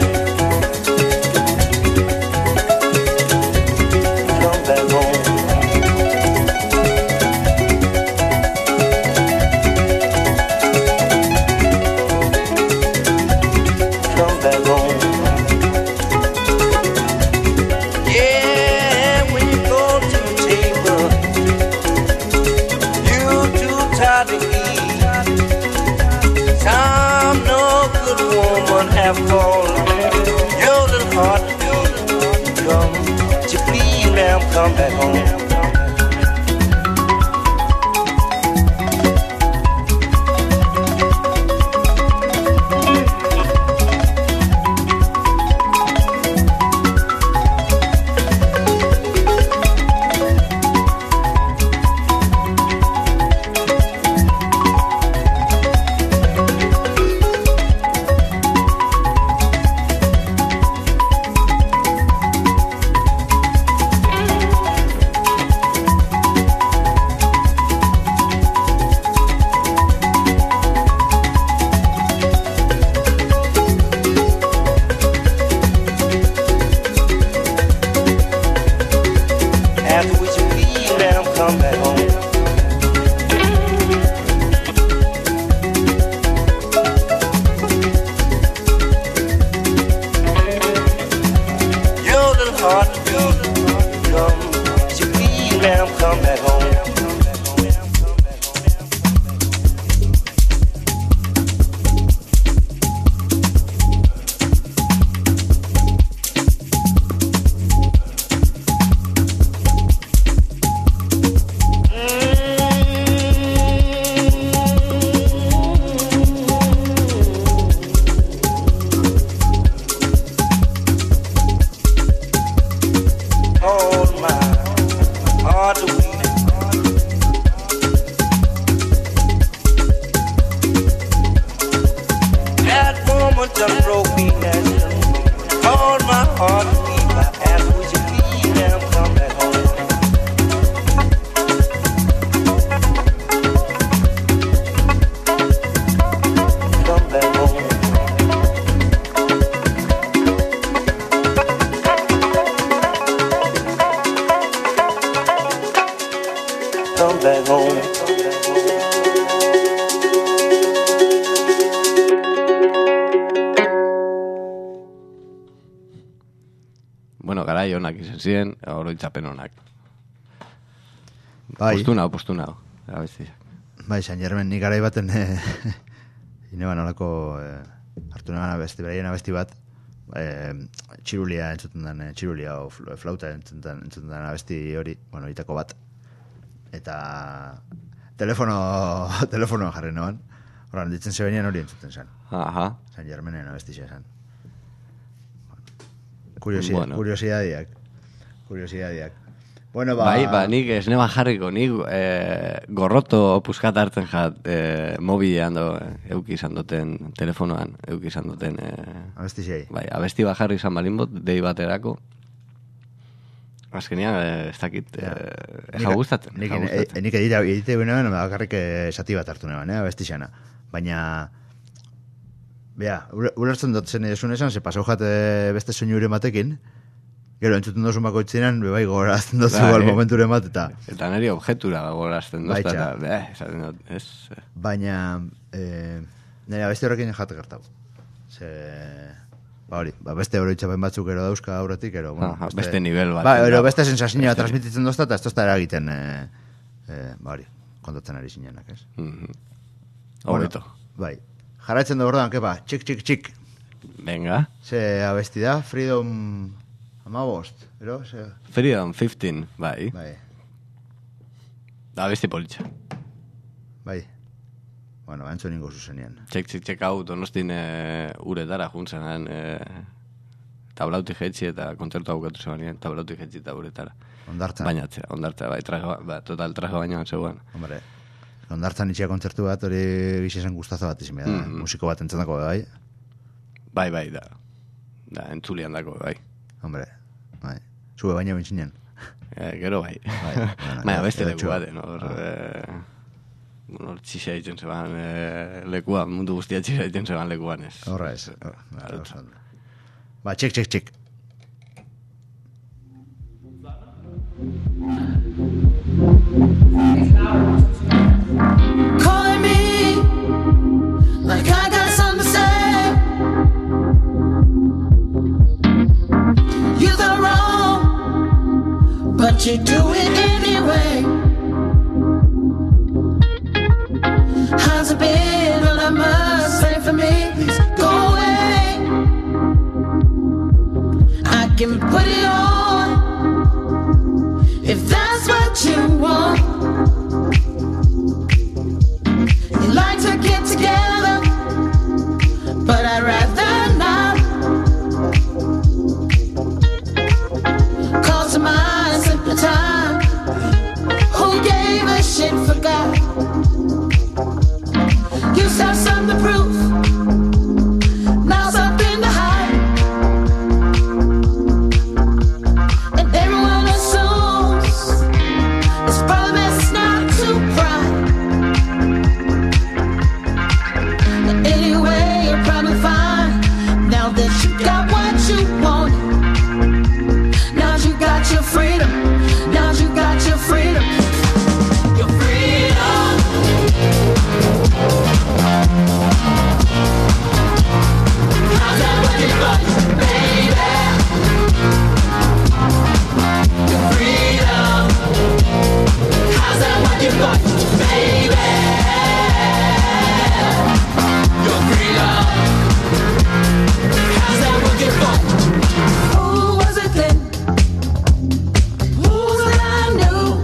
Have fallen, your little heart beat. Come, would you please, ma'am, come back home? done broke me natural. On my heart to beat, I ask, would you please now come back home? Come back home. Come back home. Bueno, garai onak izan ziren, oroitzapen onak. Bai. Postu nao, postu nao. Abestiak. Bai, San Germen, nik garai baten eh, ineban olako eh, hartu neban abesti, beraien abesti bat, eh, txirulia entzuten den, eh, txirulia o fl- flauta entzuten den, entzuten den abesti hori, bueno, itako bat. Eta telefono, telefonoan jarri neban. Horran, ditzen zebenean hori entzuten zen. Aha. San Germenen abestixea zen. Kuriosi, Bueno. Kuriosidadiak. Kuriosidadiak. Bueno, ba... Bai, ba, nik ez neba jarriko, nik eh, gorroto puskat hartzen jat eh, mobilean do, eh, euki izan duten, telefonoan, euki izan duten... Eh, Abestixei. bai, abesti bat jarri izan balin bot, dei baterako. Azkenean, eh, ez dakit, eh, ez hau gustatzen. Nik, ez hau nik, gustatzen. nik edite, edite benean, bakarrik eh, esati bat hartu neban, eh, abestixana. Baina... Bea, ure- ulertzen dut zen esun esan, ze pasau jate beste soinu batekin, gero entzuten dozu bakoitzenan, bebai gogorazten dozu Bai. al momenture bat, eta... Eta niri objetura gogorazten dozta, Baitxa. eta, eh, esaten dut, ez... eh, Baina, eh, nire abesti horrekin jate gertau. Ze... Ba hori, ba beste oroitzapen batzuk ero dauzka aurretik, ero... Bueno, Aha, beste nivel bat. Ba, ero dago. beste sensazioa Beste- transmititzen dozta, eta ez dozta eragiten, eh, eh, ba hori, kontatzen ari zinenak, ez? Mhm. Bueno, Hobeto. bai. Jarraitzen da orduan, kepa, txik, txik, txik. Venga. Ze abesti da, Freedom amabost, ero? Ze... Freedom fifteen, bai. Bai, Da besti politxa. bai. Bueno, entzun ningo zuzenean. Txek, txek, txek hau donostin e, uretara juntzen, e, tablauti jetxi eta kontzertu aukatu zegoen, tablauti jetxi eta uretara. Ondartzan. Baina, atzera, ondartzea, bai, traje, ba, total traje bainoan zegoen. Hombre, ondartzan itxia kontzertu bat, hori gixesen gustazo bat izin da. Mhm. Musiko bat entzendako, bai? Bai, bai, da. Da, entzulian dako, bai. Hombre, bai. Zue baina bintzinen. E, gero bai. Bai, bueno, Baina gero- beste gero leku txua. baten, hor... E, bueno, hor txisa egiten zeban e, lekuan, mundu guztia txisa egiten zeban lekuan ez. Horra ez. Hor, ba, oso ondo. Ba, txik, txik, txik. Calling me like I got something to say. You got wrong, but you do it anyway. How's it been? Well, I must say for me, please go away. I can put it on if that's what you want. You like to get together, but I'd rather not. Call to mind simpler time. Who gave a shit for God? Used to have something to prove. Now something to hide. And everyone assumes it's probably best not to cry. Anyway, you're probably fine now that you got what you wanted. Now you got your freedom. Now you got your freedom. Your freedom. How's that working for you, baby? Your freedom. How's that working for you, baby? Your freedom. How's that working for you? Who was it then? Who was it I knew?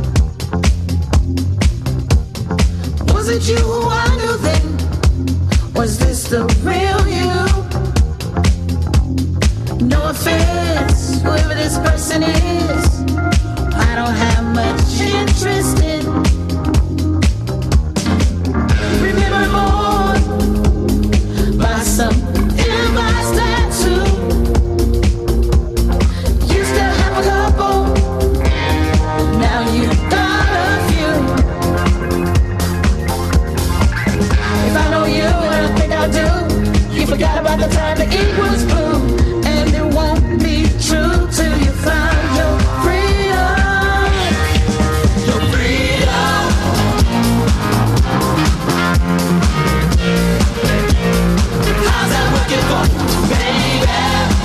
Was it you who I knew then? Was this the real you? No offense, whoever this person is, I don't have much interest in. Remember more by some by the time the ink was blue, and it won't be true till you find your freedom. Your freedom. How's that working for you, baby?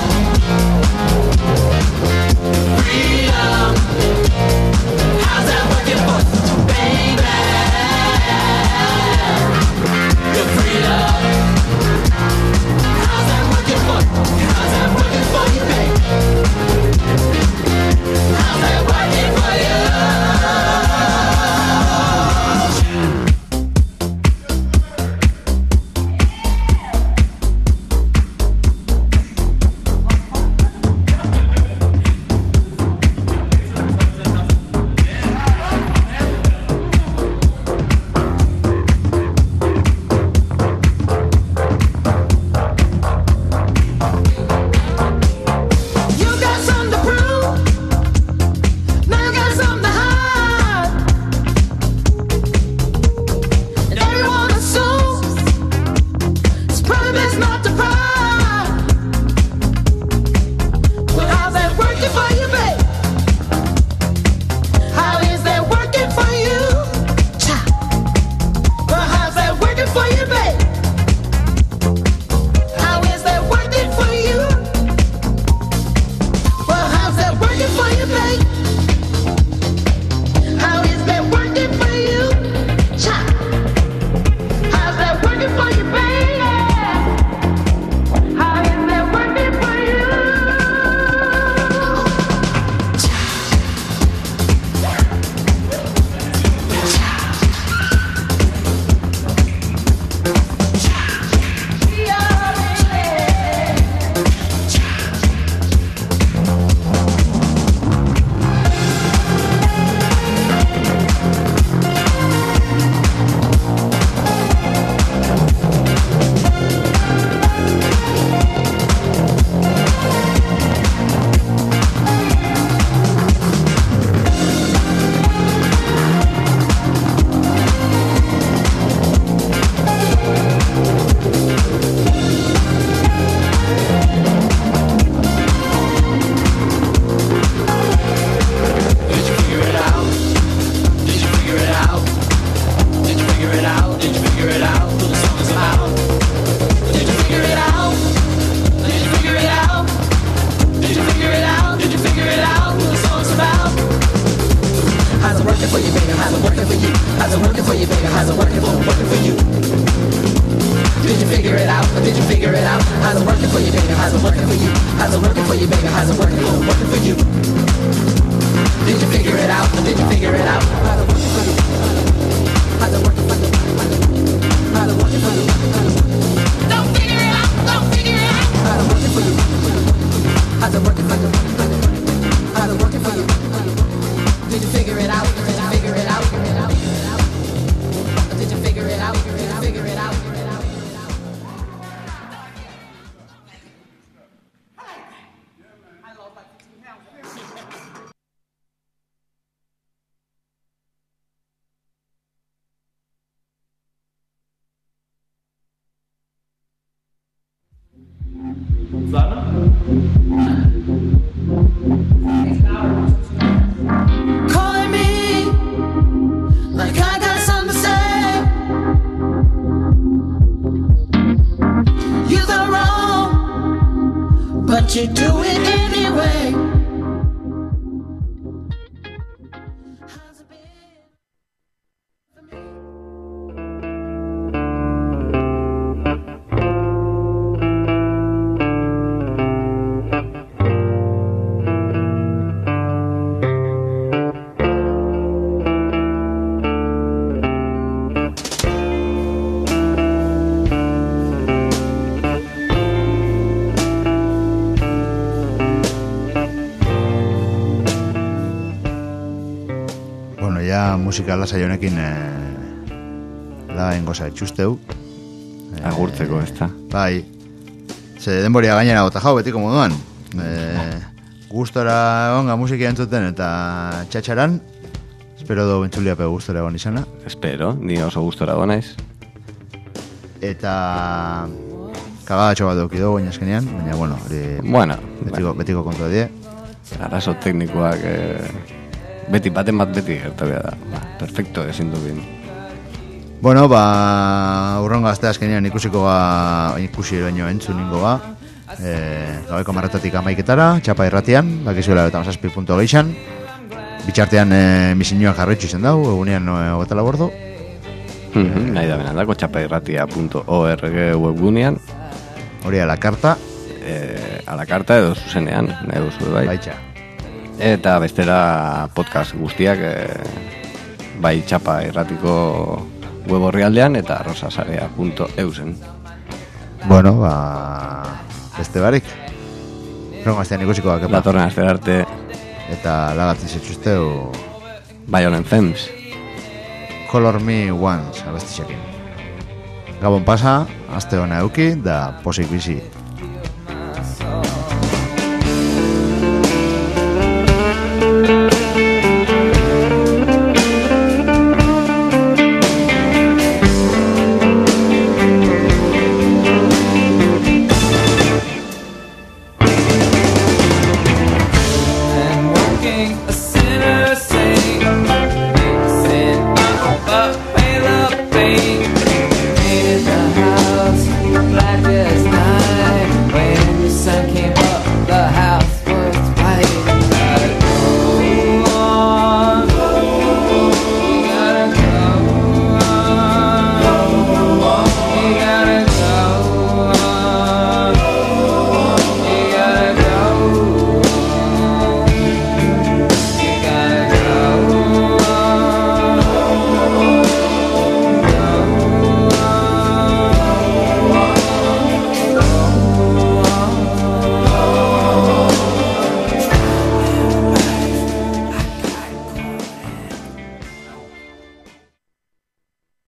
Freedom. How's that working for you, baby? Your freedom. How's that working for you? How's that working for you, baby? How's that working for you? You got something to prove. Now you got something to hide. And everyone assumes it's probably best not to cry. But how's that working for you, babe? How is that working for you? Cha. But how's that working for you, babe? How is that working for you? Well, how's that working for you, babe? How is that working for you? Cha. How's that working for you, baby? How is that working for you? Cha. Did you figure it out? Did you figure it out? Did you figure it out? Did you figure it out? Who the song is about? Did you figure it out? Did you figure it out? Did you figure it out? Did you figure it out? Who the song's about? How's it working for you, baby? How's it working for you? How's it working for you, baby? How's it working for working for you? Did you figure it out? Did you figure it out? How's it working for you, baby? How's it working for you? How's it working for you, baby? How's it working for working for you? Did you figure it out? Did you figure it out? How's it working for you? How's it working for you? How's it working for you? Don't figure it out! Don't figure it out! How's it working for you? How's it working for you? How's it working for you? Did you figure it out? Did you figure it out? Did you figure it out? Did you figure it out? Calling me like I got something to say. You got wrong, but you do it anyway. How's it been for me? Ja musika lasai honekin eh, la engoza etxusteu. Eh, Agurtzeko, ez da. Bai. Ze denboria gainera bota jau, betiko moduan. Eh, gustora onga musika entzuten eta txatxaran. Espero do bentzuliape gustora egon izana. Espero, ni oso gustora egon naiz. Eta Kagadatxo bat duki dugu, baina eskenean, baina, bueno, hori Bueno, betiko, betiko kontua die. arazo teknikoak eh, beti, baten bat beti gertabea da. Ba, perfecto, ezin du bin. Bueno, ba, urrongo azte azkenean ikusiko ba, ikusi baino entzun ningo ba. E, gabeko marretatik amaiketara, txapa irratian, bakizuela eta mazazpi punto geixan. Bitxartean e, misinioak jarretxu izen dau, egunean no, hogeta labordo. Mm-hmm, nahi da benandako, txapairratia punto org webgunean. Hori a la karta. E, a la karta edo zuzenean, nahi duzu bai. Baitxa. Eta bestera podcast guztiak e, bai txapa irratiko web orrialdean eta rosasarea punto eusen. Bueno, ba, beste barik. Rongo aztean ikusiko da, kepa. Datorren azte arte. Eta lagatzen zetxuzteu Violent Femmes. Color Me Once abestixekin. Gabon pasa, aste hona euki, da posik bizi.